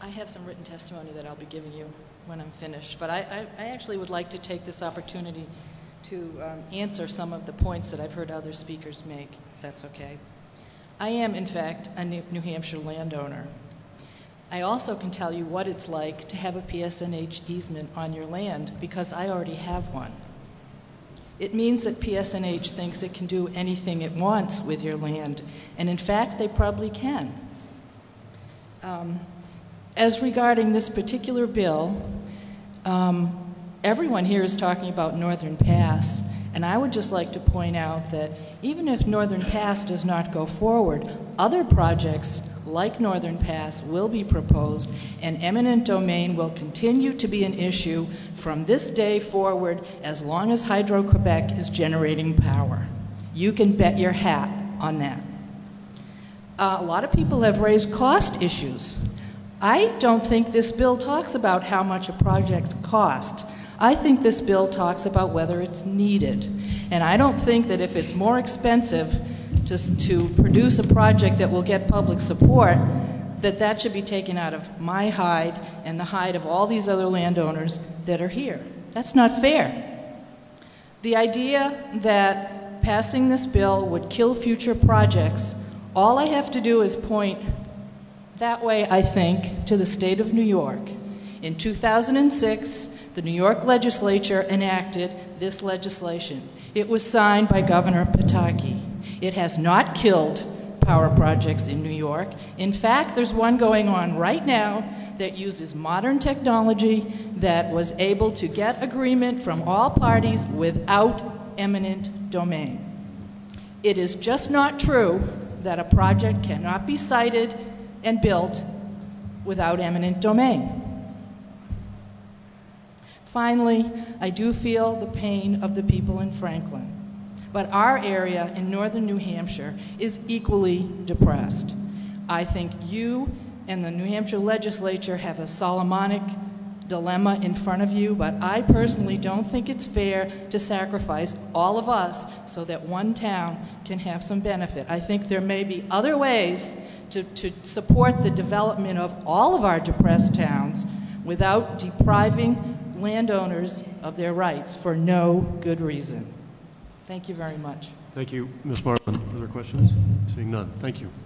I have some written testimony that I'll be giving you when I'm finished, but I actually would like to take this opportunity to answer some of the points that I've heard other speakers make, if that's okay. I am, in fact, a New Hampshire landowner. I also can tell you what it's like to have a PSNH easement on your land because I already have one. It means that PSNH thinks it can do anything it wants with your land, and in fact, they probably can. As regarding this particular bill, everyone here is talking about Northern Pass, and I would just like to point out that even if Northern Pass does not go forward, other projects like Northern Pass will be proposed, and eminent domain will continue to be an issue from this day forward as long as Hydro-Quebec is generating power. You can bet your hat on that. A lot of people have raised cost issues. I don't think this bill talks about how much a project costs. I think this bill talks about whether it's needed. And I don't think that if it's more expensive to produce a project that will get public support, that should be taken out of my hide and the hide of all these other landowners that are here. That's not fair. The idea that passing this bill would kill future projects, all I have to do is point that way, I think, to the state of New York. In 2006, the New York legislature enacted this legislation. It was signed by Governor Pataki. It has not killed power projects in New York. In fact, there's one going on right now that uses modern technology that was able to get agreement from all parties without eminent domain. It is just not true that a project cannot be sited and built without eminent domain. Finally, I do feel the pain of the people in Franklin, but our area in northern New Hampshire is equally depressed. I think you and the New Hampshire legislature have a Solomonic dilemma in front of you, but I personally don't think it's fair to sacrifice all of us so that one town can have some benefit. I think there may be other ways to support the development of all of our depressed towns without depriving landowners of their rights for no good reason. Thank you very much. Thank you, Ms. Marlin. Other questions? Seeing none. Thank you.